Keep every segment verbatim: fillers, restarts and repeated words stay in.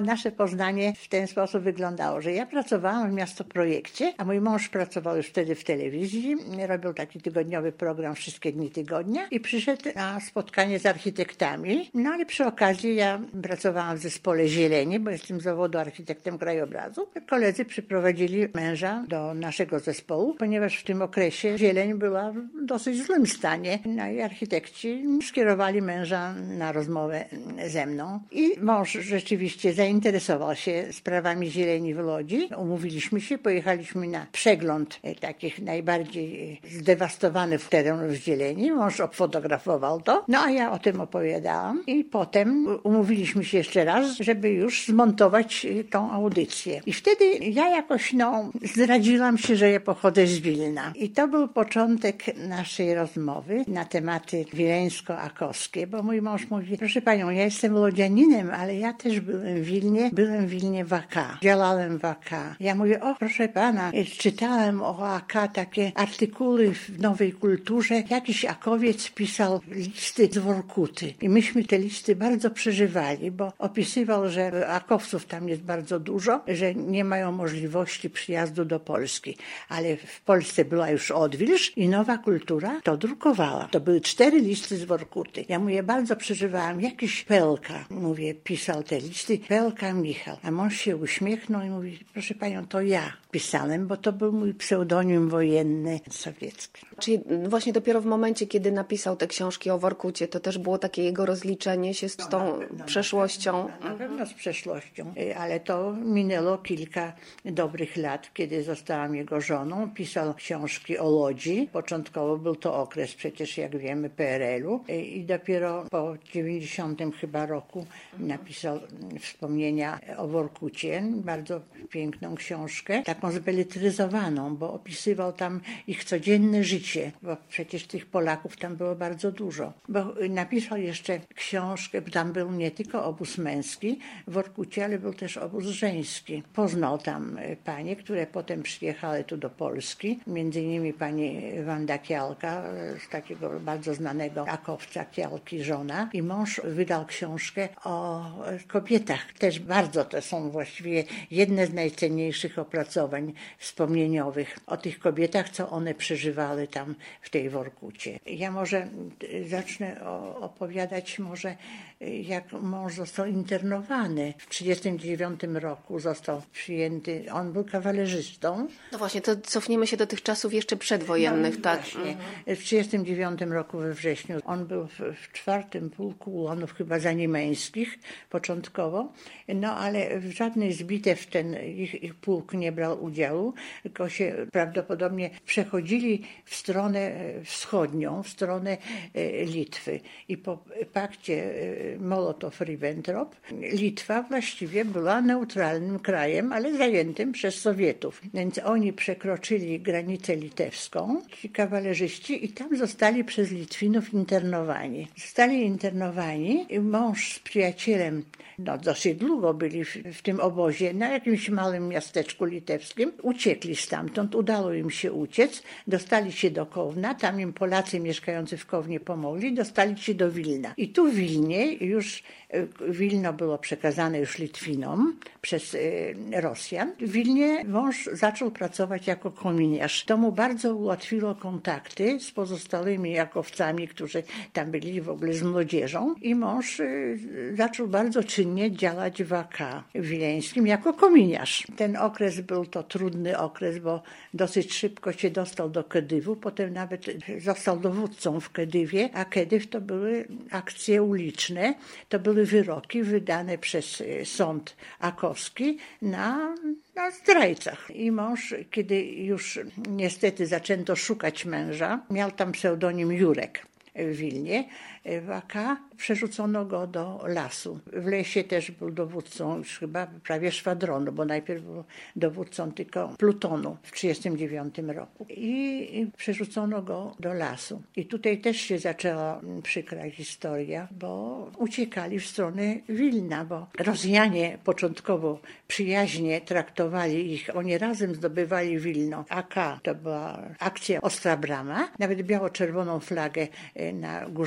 Nasze Poznanie w ten sposób wyglądało, że ja pracowałam w Miastoprojekcie, a mój mąż pracował już wtedy w telewizji, robił taki tygodniowy program Wszystkie dni tygodnia i przyszedł na spotkanie z architektami. No ale przy okazji ja pracowałam w zespole Zieleni, bo jestem z zawodu architektem krajobrazu. Koledzy przyprowadzili męża do naszego zespołu, ponieważ w tym okresie zieleń była w dosyć złym stanie. No i architekci skierowali męża na rozmowę ze mną. I mąż rzeczywiście zainteresował się sprawami zieleni w Łodzi. Umówiliśmy się, pojechaliśmy na przegląd takich najbardziej zdewastowanych terenów zieleni. Mąż obfotografował to, no a ja o tym opowiadałam. I potem umówiliśmy się jeszcze raz, żeby już zmontować tą audycję. I wtedy ja jakoś no, zdradziłam się, że ja pochodzę z Wilna. I to był początek naszej rozmowy na tematy wileńsko-akowskie, bo mój mąż mówi, proszę panią, ja jestem lodzianinem, ale ja też byłem w Wilnie, byłem w Wilnie w A K, działałem w A K. Ja mówię, o proszę pana, czytałem o A K takie artykuły w Nowej Kulturze. Jakiś akowiec pisał listy z Workuty i myśmy te listy bardzo przeżywali, bo opisywał, że akowców tam jest bardzo dużo, że nie mają możliwości przyjazdu do Polski. Ale w Polsce była już odwilż i Nowa Kultura to drukowała. To były cztery listy z Workuty. Ja mówię, bardzo przeżywałam. Jakiś Pelka, mówię, pisał te listy. Pelka Michał. A mąż się uśmiechnął i mówi, proszę panią, to ja pisałem, bo to był mój pseudonim wojenny sowiecki. Czyli właśnie dopiero w momencie, kiedy napisał te książki o Workucie, to też było takie jego rozliczenie się z tą no, no, przeszłością? Na, na pewno z przeszłością, ale to minęło kilka dobrych lat, kiedy zostałam jego żoną. Pisał książki o Łodzi. Początkowo był to okres przecież, jak wiemy, P R L-u i dopiero po dziewięćdziesiątym chyba roku napisał wspomnienia o Workucie. Bardzo piękną książkę, taką zbeletryzowaną, bo opisywał tam ich codzienne życie, bo przecież tych Polaków tam było bardzo dużo. Bo napisał jeszcze książkę, tam był nie tylko obóz męski w Workucie, ale był też obóz żeński. Poznał tam panie, które potem przyjechały tu do Polski, między innymi pani Wanda Kiałka, z takiego bardzo znanego akowca Kiałki żona, i mąż wydał książkę o kobietach. Też bardzo to są właściwie jedne z najcenniejszych opracowań wspomnieniowych o tych kobietach, co one przeżywały tam w tej Workucie. Ja może zacznę opowiadać może, jak mąż został internowany. W trzydziestym dziewiątym roku został przyjęty, on był kawalerzystą. No właśnie, to cofniemy się do tych czasów jeszcze przedwojennych, no, tak? Właśnie. Mhm. W trzydziestym dziewiątym roku we wrześniu on był w, w czwartym pułku ułanów chyba zanimeńskich początkowo, no ale w żadnej z bitew ten ich, ich pułk nie brał udziału, tylko się prawdopodobnie przechodzili w stronę wschodnią, w stronę Litwy. I po pakcie Mołotow-Ribbentrop Litwa właściwie była neutralnym krajem, ale zajętym przez Sowietów. Więc oni przekroczyli granicę litewską, ci kawalerzyści, i tam zostali przez Litwinów internowani. Zostali internowani i mąż z przyjacielem, no dosyć długo byli w, w tym obozie, na jakimś małym miasteczku litewskim. Uciekli stamtąd, udało im się uciec, dostali się do Kowna, tam im Polacy mieszkający w Kownie pomogli, dostali się do Wilna. I tu w Wilnie już, Wilno było przekazane już Litwinom przez Rosjan. W Wilnie mąż zaczął pracować jako kominiarz. To mu bardzo ułatwiło kontakty z pozostałymi jakowcami, którzy tam byli w ogóle z młodzieżą, i mąż zaczął bardzo czynnie działać w A K wileńskim jako kominiarz. Ten okres był to trudny okres, bo dosyć szybko się dostał do Kedywu, potem nawet został dowódcą w Kedywie, a Kedyw to były akcje uliczne, to były wyroki wydane przez sąd akowski na na zdrajcach. I mąż, kiedy już niestety zaczęto szukać męża, miał tam pseudonim Jurek w Wilnie, w A K, przerzucono go do lasu. W lesie też był dowódcą już chyba prawie szwadronu, bo najpierw był dowódcą tylko plutonu w tysiąc dziewięćset trzydziestym dziewiątym roku. I przerzucono go do lasu. I tutaj też się zaczęła przykra historia, bo uciekali w stronę Wilna, bo Rosjanie początkowo przyjaźnie traktowali ich. Oni razem zdobywali Wilno. A K to była akcja Ostra Brama, nawet biało-czerwoną flagę na Górze Zamkowej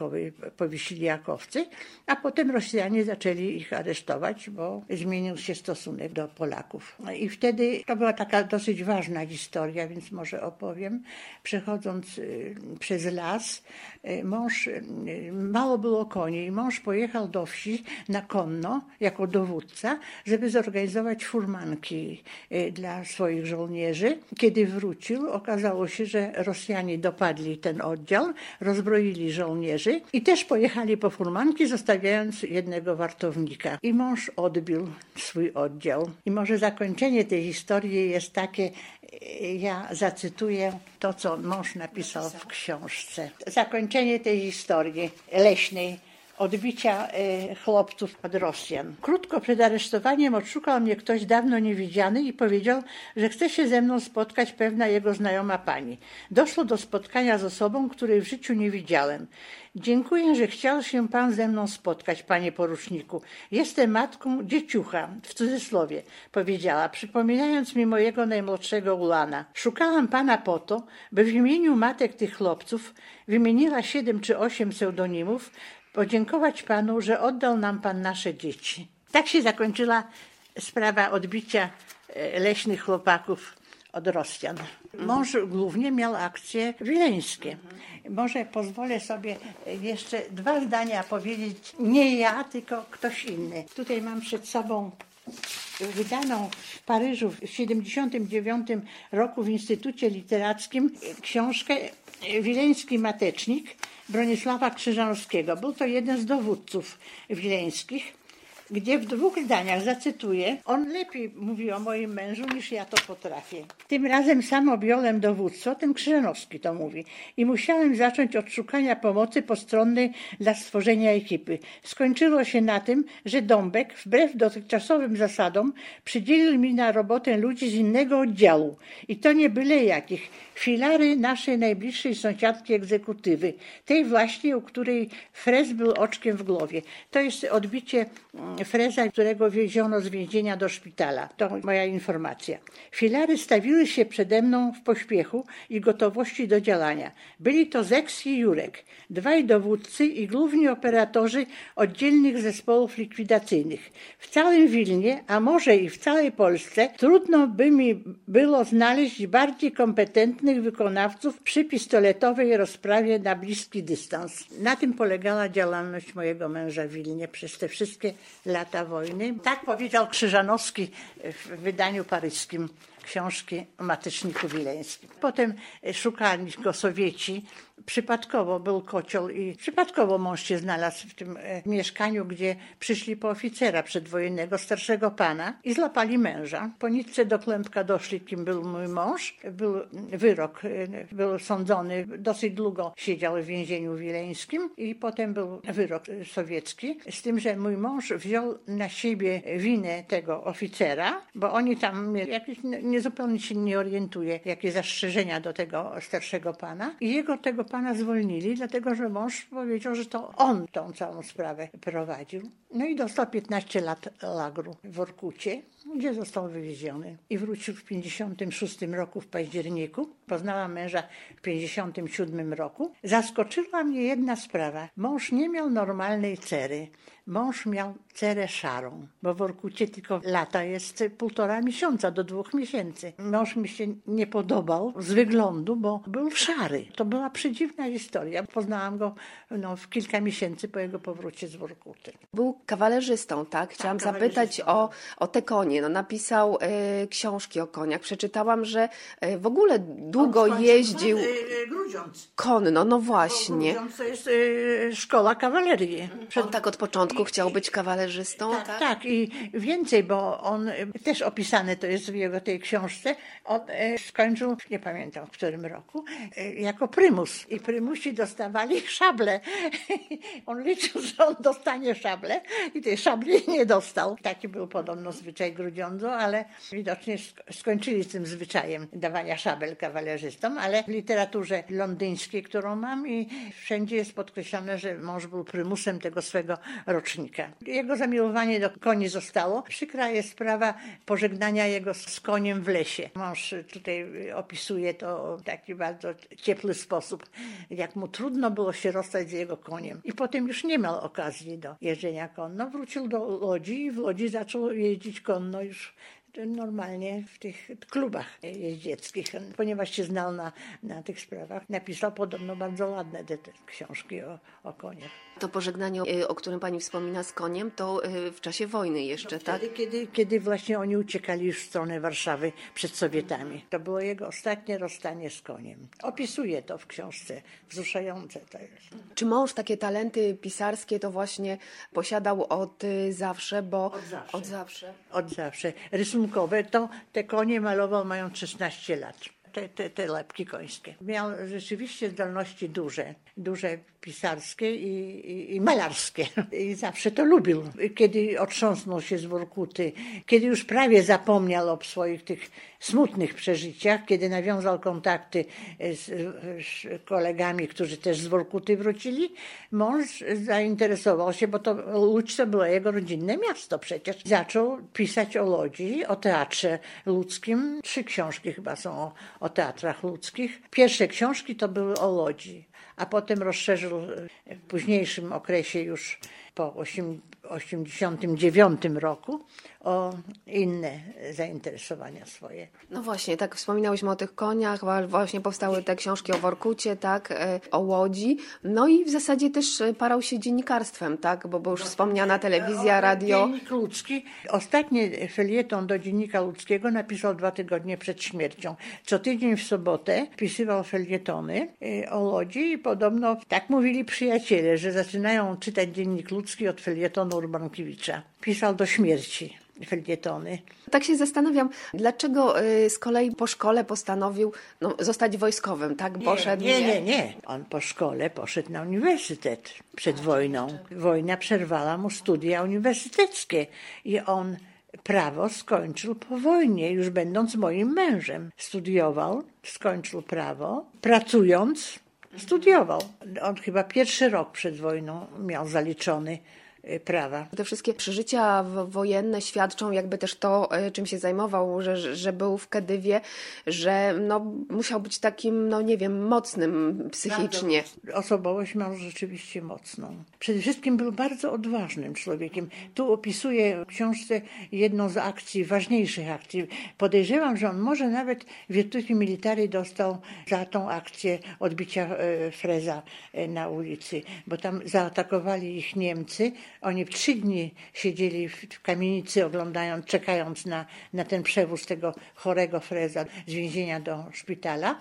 Krakowie powiesili jakowcy, a potem Rosjanie zaczęli ich aresztować, bo zmienił się stosunek do Polaków. I wtedy to była taka dosyć ważna historia, więc może opowiem. Przechodząc przez las, mąż, mało było koni i mąż pojechał do wsi na konno jako dowódca, żeby zorganizować furmanki dla swoich żołnierzy. Kiedy wrócił, okazało się, że Rosjanie dopadli ten oddział, rozbroili żołnierzy i też pojechali po furmanki, zostawiając jednego wartownika. I mąż odbił swój oddział. I może zakończenie tej historii jest takie, ja zacytuję to, co mąż napisał w książce. Zakończenie tej historii leśnej. Odbicia y, chłopców od Rosjan. Krótko przed aresztowaniem odszukał mnie ktoś dawno niewidziany i powiedział, że chce się ze mną spotkać pewna jego znajoma pani. Doszło do spotkania z osobą, której w życiu nie widziałem. Dziękuję, że chciał się pan ze mną spotkać, panie poruczniku. Jestem matką dzieciucha, w cudzysłowie, powiedziała, przypominając mi mojego najmłodszego Ulana. Szukałam pana po to, by w imieniu matek tych chłopców wymieniła siedem czy osiem pseudonimów, podziękować panu, że oddał nam pan nasze dzieci. Tak się zakończyła sprawa odbicia leśnych chłopaków od Rosjan. Mąż głównie miał akcje wileńskie. Może pozwolę sobie jeszcze dwa zdania powiedzieć. Nie ja, tylko ktoś inny. Tutaj mam przed sobą wydaną w Paryżu w siedemdziesiątym dziewiątym roku w Instytucie Literackim książkę Wileński Matecznik Bronisława Krzyżanowskiego. Był to jeden z dowódców wileńskich, gdzie w dwóch zdaniach zacytuję, on lepiej mówi o moim mężu niż ja to potrafię. Tym razem sam objąłem dowództwo, ten Krzyżanowski to mówi, i musiałem zacząć od szukania pomocy postronnej dla stworzenia ekipy. Skończyło się na tym, że Dąbek, wbrew dotychczasowym zasadom, przydzielił mi na robotę ludzi z innego oddziału. I to nie byle jakich. Filary naszej najbliższej sąsiadki egzekutywy, tej właśnie, u której Frez był oczkiem w głowie. To jest odbicie Freza, którego wieziono z więzienia do szpitala. To moja informacja. Filary stawiły się przede mną w pośpiechu i gotowości do działania. Byli to Zeks i Jurek, dwaj dowódcy i główni operatorzy oddzielnych zespołów likwidacyjnych. W całym Wilnie, a może i w całej Polsce, trudno by mi było znaleźć bardziej kompetentnych wykonawców przy pistoletowej rozprawie na bliski dystans. Na tym polegała działalność mojego męża w Wilnie przez te wszystkie lata wojny. Tak powiedział Krzyżanowski w wydaniu paryskim książki o Mateczniku Wileńskim. Potem szukali go Sowieci. Przypadkowo był kocioł i przypadkowo mąż się znalazł w tym e, mieszkaniu, gdzie przyszli po oficera przedwojennego, starszego pana i złapali męża. Po nitce do kłębka doszli, kim był mój mąż. Był wyrok, e, był sądzony, dosyć długo siedział w więzieniu wileńskim i potem był wyrok sowiecki. Z tym, że mój mąż wziął na siebie winę tego oficera, bo oni tam mieli jakieś, nie zupełnie się nie orientuje, jakie zastrzeżenia do tego starszego pana i jego tego pana zwolnili, dlatego że mąż powiedział, że to on tą całą sprawę prowadził. No i dostał piętnaście lat lagru w Workucie, gdzie został wywieziony. I wrócił w pięćdziesiątym szóstym roku w październiku. Poznałam męża w pięćdziesiątym siódmym roku. Zaskoczyła mnie jedna sprawa. Mąż nie miał normalnej cery. Mąż miał cerę szarą, bo w Workucie tylko lata jest półtora miesiąca do dwóch miesięcy. Mąż mi się nie podobał z wyglądu, bo był szary. To była przedziwna historia. Poznałam go no, w kilka miesięcy po jego powrocie z Workuty. Był kawalerzystą, tak? Chciałam tak, zapytać o, o te konie. No, napisał y, książki o koniach. Przeczytałam, że y, w ogóle długo On jeździł y, y, Grudziądz. konno. No właśnie. Grudziądz to jest y, szkoła kawalerii. Przed... On tak od początku I, chciał być kawalerzystą, tak, tak? Tak, i więcej, bo on też opisane to jest w jego tej książce. On y, skończył, nie pamiętam w którym roku, y, jako prymus. I prymusi dostawali szable. On liczył, że on dostanie szable i tej szabli nie dostał. Taki był podobno zwyczaj Grudziądzu, ale widocznie skończyli z tym zwyczajem dawania szabel kawalerzystom, ale w literaturze londyńskiej, którą mam i wszędzie jest podkreślone, że mąż był prymusem tego swego rocznika. Jego zamiłowanie do koni zostało. Przykra jest sprawa pożegnania jego z koniem w lesie. Mąż tutaj opisuje to w taki bardzo ciepły sposób, jak mu trudno było się rozstać z jego koniem. I potem już nie miał okazji do jeżdżenia konno. Wrócił do Łodzi i w Łodzi zaczął jeździć konno już normalnie w tych klubach jeździeckich, ponieważ się znał na, na tych sprawach. Napisał podobno bardzo ładne te, te książki o, o koniach. To pożegnanie, o którym pani wspomina z koniem, to w czasie wojny jeszcze, no tak? Wtedy, kiedy, kiedy właśnie oni uciekali już w stronę Warszawy przed Sowietami. To było jego ostatnie rozstanie z koniem. Opisuje to w książce, wzruszające to jest. Czy mąż takie talenty pisarskie to właśnie posiadał od zawsze, bo... Od zawsze. Od zawsze. Od zawsze. Rysunkowe to te konie malował mając szesnaście lat. Te, te, te lepki końskie. Miał rzeczywiście zdolności duże, duże pisarskie i, i, i malarskie. I zawsze to lubił. Kiedy otrząsnął się z Workuty, kiedy już prawie zapomniał o swoich tych smutnych przeżyciach, kiedy nawiązał kontakty z, z kolegami, którzy też z Workuty wrócili, mąż zainteresował się, bo to Łódź to było jego rodzinne miasto przecież. Zaczął pisać o Łodzi, o teatrze ludzkim. Trzy książki chyba są o, o teatrach ludzkich. Pierwsze książki to były o Łodzi, a potem rozszerzył w późniejszym okresie już po osiemdziesiątym dziewiątym roku o inne zainteresowania swoje. No właśnie, tak wspominałyśmy o tych koniach, właśnie powstały te książki o Workucie, tak, o Łodzi, no i w zasadzie też parał się dziennikarstwem, tak, bo, bo już wspomniana telewizja, radio. Dziennik Ludzki. Ostatni felieton do Dziennika Ludzkiego napisał dwa tygodnie przed śmiercią. Co tydzień w sobotę pisywał felietony o Łodzi i podobno tak mówili przyjaciele, że zaczynają czytać Dziennik Ludzki od felietonu Urbankiewicza. Pisał do śmierci felietony. Tak się zastanawiam, dlaczego z kolei po szkole postanowił no, zostać wojskowym, tak? Nie, Poszedł, nie, nie, nie. On po szkole poszedł na uniwersytet przed wojną. Wojna przerwała mu studia uniwersyteckie i on prawo skończył po wojnie, już będąc moim mężem. Studiował, skończył prawo, pracując, studiował. On chyba pierwszy rok przed wojną miał zaliczony prawa. Te wszystkie przeżycia wojenne świadczą jakby też to, czym się zajmował, że, że był w Kedywie, że no, musiał być takim, no nie wiem, mocnym psychicznie. Bardzo. Osobowość miał rzeczywiście mocną. Przede wszystkim był bardzo odważnym człowiekiem. Tu opisuje w książce jedną z akcji, ważniejszych akcji. Podejrzewam, że on może nawet Virtuti Militari dostał za tą akcję odbicia freza na ulicy, bo tam zaatakowali ich Niemcy. Oni trzy dni siedzieli w kamienicy, oglądając, czekając na, na ten przewóz tego chorego freza z więzienia do szpitala.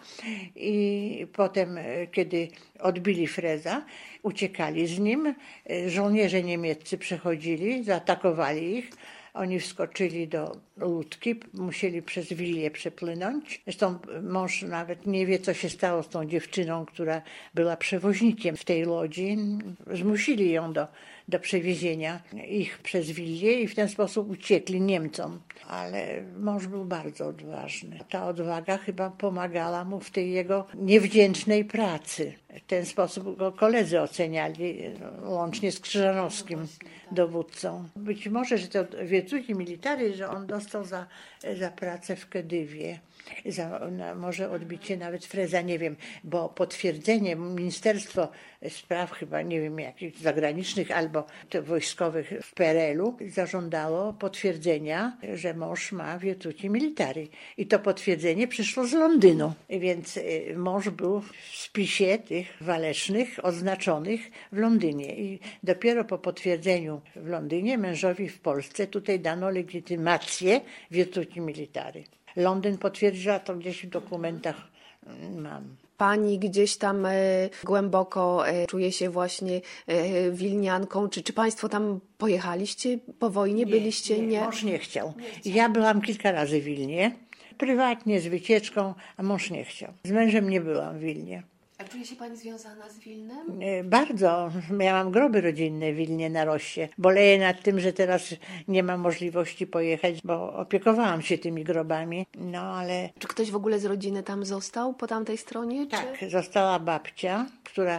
I potem, kiedy odbili freza, uciekali z nim. Żołnierze niemieccy przechodzili, zaatakowali ich. Oni wskoczyli do łódki, musieli przez Wilię przepłynąć. Zresztą mąż nawet nie wie, co się stało z tą dziewczyną, która była przewoźnikiem w tej łodzi. Zmusili ją do, do przewiezienia ich przez Wilię i w ten sposób uciekli Niemcom. Ale mąż był bardzo odważny. Ta odwaga chyba pomagała mu w tej jego niewdzięcznej pracy. W ten sposób go koledzy oceniali, łącznie z Krzyżanowskim, dowódcą. Być może, że to Virtuti Militari, że on dostał za, za pracę w Kedywie, za na, może odbicie nawet freza, nie wiem, bo potwierdzenie Ministerstwo Spraw chyba, nie wiem, jakichś zagranicznych albo wojskowych w P R L-u zażądało potwierdzenia, że mąż ma Virtuti Militari. I to potwierdzenie przyszło z Londynu, więc mąż był w spisie tych walecznych oznaczonych w Londynie. I dopiero po potwierdzeniu w Londynie mężowi w Polsce tutaj dano legitymację Virtuti Militari. Londyn potwierdziła to, gdzieś w dokumentach mam. Pani gdzieś tam e, głęboko e, czuje się właśnie e, wilnianką. Czy, czy państwo tam pojechaliście po wojnie? Nie, Byliście? Nie, Nie, mąż nie chciał. Ja byłam kilka razy w Wilnie, prywatnie, z wycieczką, a mąż nie chciał. Z mężem nie byłam w Wilnie. A czuje się pani związana z Wilnem? Bardzo. Miałam groby rodzinne w Wilnie na Rossie. Boleję nad tym, że teraz nie ma możliwości pojechać, bo opiekowałam się tymi grobami. No ale... Czy ktoś w ogóle z rodziny tam został po tamtej stronie? Tak, czy... została babcia, która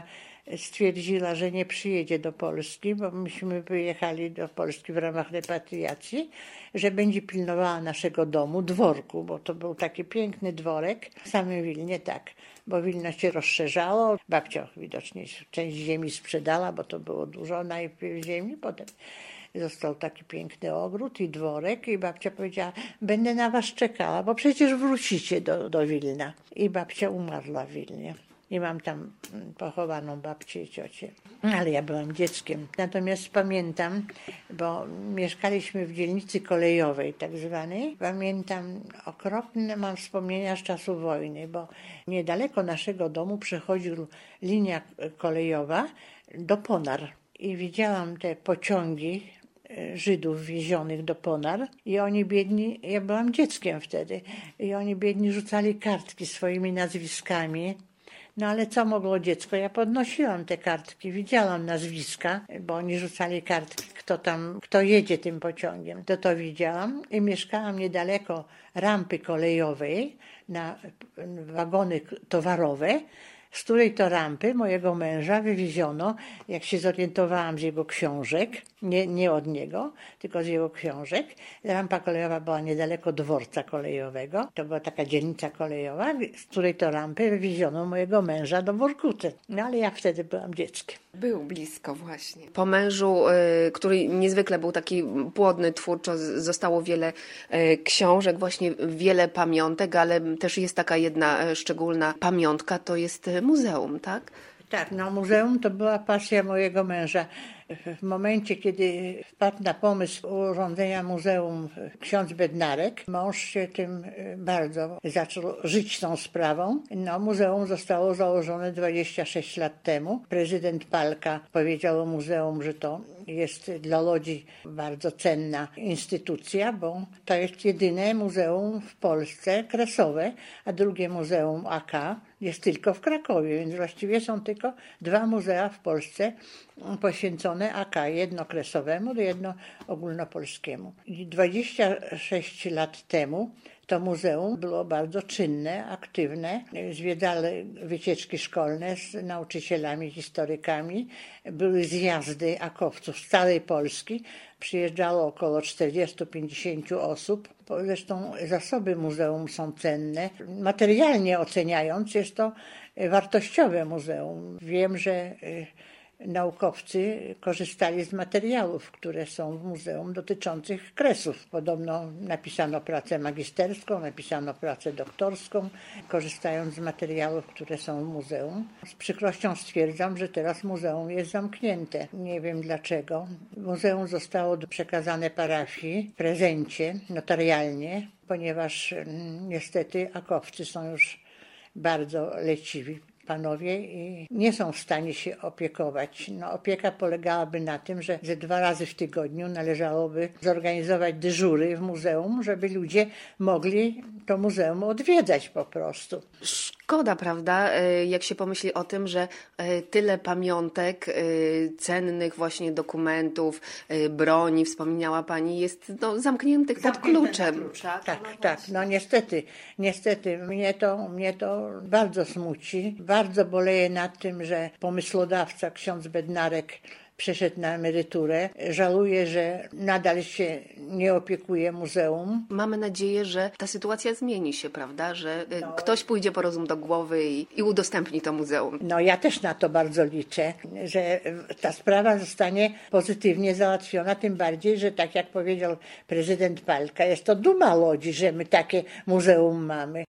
stwierdziła, że nie przyjedzie do Polski, bo myśmy wyjechali do Polski w ramach repatriacji, że będzie pilnowała naszego domu, dworku, bo to był taki piękny dworek w samym Wilnie, tak, bo Wilno się rozszerzało. Babcia widocznie część ziemi sprzedała, bo to było dużo najpierw ziemi, potem został taki piękny ogród i dworek i babcia powiedziała, będę na was czekała, bo przecież wrócicie do, do Wilna. I babcia umarła w Wilnie. I mam tam pochowaną babcię i ciocię. Ale ja byłam dzieckiem. Natomiast pamiętam, bo mieszkaliśmy w dzielnicy kolejowej tak zwanej. Pamiętam okropne mam wspomnienia z czasu wojny, bo niedaleko naszego domu przechodziła linia kolejowa do Ponar. I widziałam te pociągi Żydów wiezionych do Ponar i oni biedni, ja byłam dzieckiem wtedy, i oni biedni rzucali kartki swoimi nazwiskami. No ale co mogło dziecko? Ja podnosiłam te kartki, widziałam nazwiska, bo oni rzucali kartki, kto tam, kto jedzie tym pociągiem. To to widziałam i mieszkałam niedaleko rampy kolejowej na wagony towarowe, z której to rampy mojego męża wywieziono, jak się zorientowałam z jego książek, nie, nie od niego, tylko z jego książek. Rampa kolejowa była niedaleko dworca kolejowego. To była taka dzielnica kolejowa, z której to rampy wywieziono mojego męża do Workuty. No ale ja wtedy byłam dzieckiem. Był blisko właśnie. Po mężu, y, który niezwykle był taki płodny twórczo, z- zostało wiele y, książek, właśnie wiele pamiątek, ale też jest taka jedna y, szczególna pamiątka, to jest y, muzeum, tak? Tak, no muzeum to była pasja mojego męża. W momencie, kiedy wpadł na pomysł urządzenia muzeum ksiądz Bednarek, mąż się tym bardzo zaczął żyć tą sprawą. No, muzeum zostało założone dwadzieścia sześć lat temu. Prezydent Palka powiedział o muzeum, że to jest dla ludzi bardzo cenna instytucja, bo to jest jedyne muzeum w Polsce kresowe, a drugie muzeum A K jest tylko w Krakowie, więc właściwie są tylko dwa muzea w Polsce poświęcone A K, jedno kresowemu, jedno ogólnopolskiemu. I dwadzieścia sześć lat temu to muzeum było bardzo czynne, aktywne. Zwiedzały wycieczki szkolne z nauczycielami, historykami. Były zjazdy akowców z całej Polski. Przyjeżdżało około czterdzieści do pięćdziesięciu osób. Zresztą zasoby muzeum są cenne. Materialnie oceniając, jest to wartościowe muzeum. Wiem, że naukowcy korzystali z materiałów, które są w muzeum dotyczących kresów. Podobno napisano pracę magisterską, napisano pracę doktorską, korzystając z materiałów, które są w muzeum. Z przykrością stwierdzam, że teraz muzeum jest zamknięte. Nie wiem dlaczego. Muzeum zostało przekazane parafii w prezencie notarialnie, ponieważ niestety akowcy są już bardzo leciwi panowie i nie są w stanie się opiekować. No, opieka polegałaby na tym, że ze dwa razy w tygodniu należałoby zorganizować dyżury w muzeum, żeby ludzie mogli to muzeum odwiedzać po prostu. Szkoda, prawda, jak się pomyśli o tym, że tyle pamiątek, cennych właśnie dokumentów, broni, wspomniała Pani, jest no, zamkniętych pod kluczem. Tak, tak, tak. No niestety, niestety mnie to, mnie to bardzo smuci. Bardzo boleję nad tym, że pomysłodawca ksiądz Bednarek przeszedł na emeryturę. Żałuję, że nadal się nie opiekuje muzeum. Mamy nadzieję, że ta sytuacja zmieni się, prawda? Że no. ktoś pójdzie po rozum do głowy i, i udostępni to muzeum. No ja też na to bardzo liczę, że ta sprawa zostanie pozytywnie załatwiona, tym bardziej, że tak jak powiedział prezydent Palka, jest to duma Łodzi, że my takie muzeum mamy.